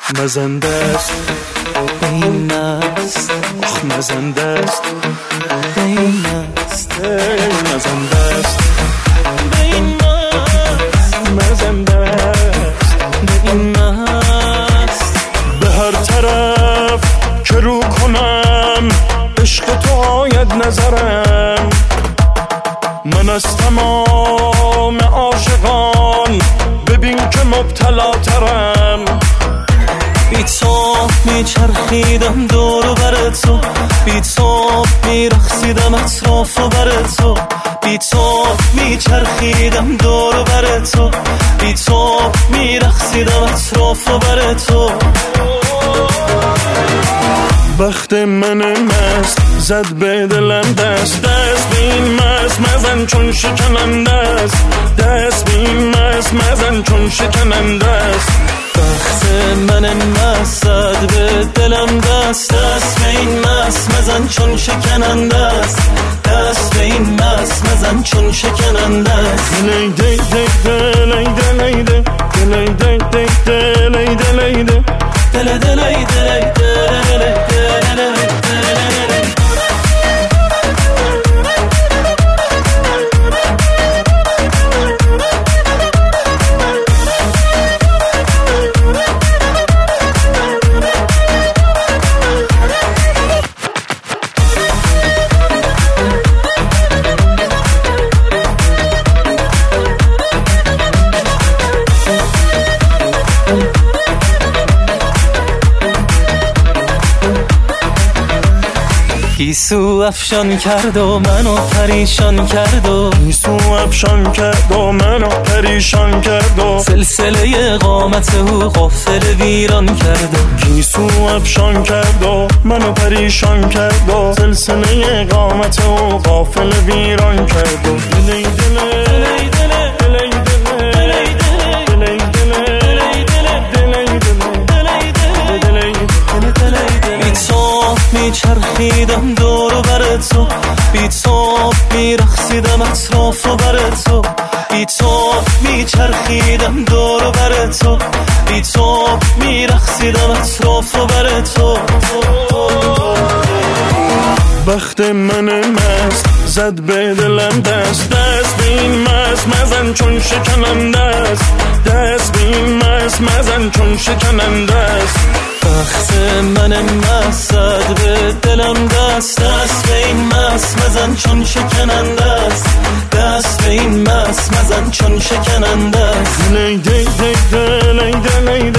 مزنده است این است آخ مزنده است این است مزنده است این است مزنده است این است به هر طرف که رو کنم عشق تو آید نظرم من از تمام عاشقان ببین که مبتلا ترم بی تو میچرخیدم دور و بر تو بی تو میرقصیدم اطراف و بر تو بی تو میچرخیدم دور و بر تو بی تو میرقصیدم اطراف و بر تو بخت من مست زد به دلم دست به این مست مزن چون شکننده است دست به این مست مزن چون شکننده است بخت من مست زد به دلم دست به این مست مزن چون شکننده است دست به این مست مزن چون شکننده است دلی دی دلی دلی دی دلی دی دلی دلی دی دل دلی دلی گیسو افشان کرد و منو پریشان کرد و گیسو افشان کرد و منو پریشان کرد و سلسله قامت او غافل ویران کرد و گیسو افشان کرد و منو پریشان کرد و سلسله قامت او غافل ویران کرد و دلی دلی دلی دلی میچرخیدم دور و بر تو بی تو میرقصیدم اطراف و بر تو بی تو میچرخیدم دور و بر تو بی تو میرقصیدم اطراف و بر تو بخت من مست زد به دلم دست به این مست مزن چون شکننده است دست به این مست مزن چون شکننده است بخت من مست زد به دلم دست به این مست مزن چون شکننده است دست به این مست مزن چون شکننده است دلی دی دلی دلی